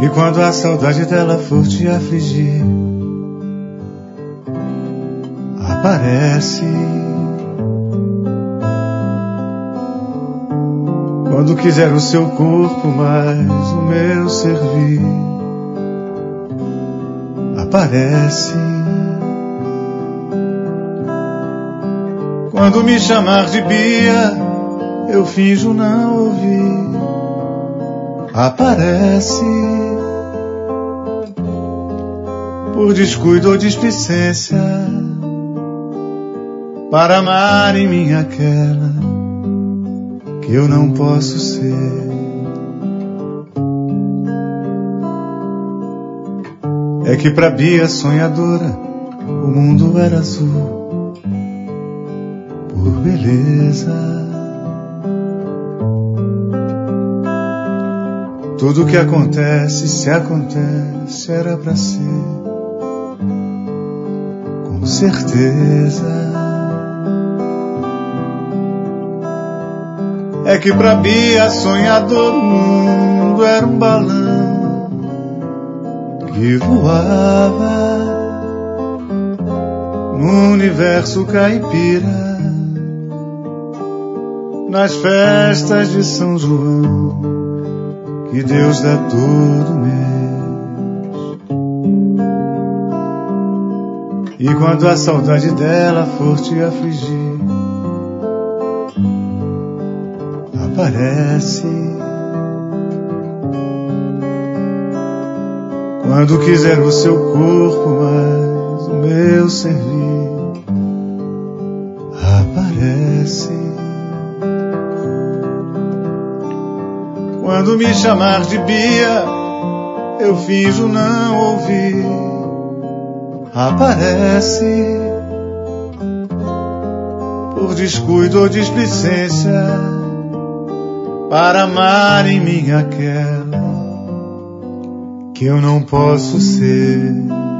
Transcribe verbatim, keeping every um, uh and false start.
E quando a saudade dela for te afligir, aparece. Quando quiser o seu corpo, mais o meu servir, aparece. Quando me chamar de Bia, eu finjo não ouvir, aparece. Por descuido ou displicência, para amar em mim aquela que eu não posso ser. É que pra Bia sonhadora o mundo era azul por beleza. Tudo que acontece, se acontece, era pra ser, com certeza. É que pra Bia sonhador o mundo era um balão que voava no universo caipira, nas festas de São João, que Deus dá todo mês. E quando a saudade dela for te afligir, aparece. Quando quiser o seu corpo, mais o meu servir, aparece. Quando me chamar de Bia, eu finjo não ouvir, aparece. Por descuido ou displicência, para amar em mim aquela que eu não posso ser.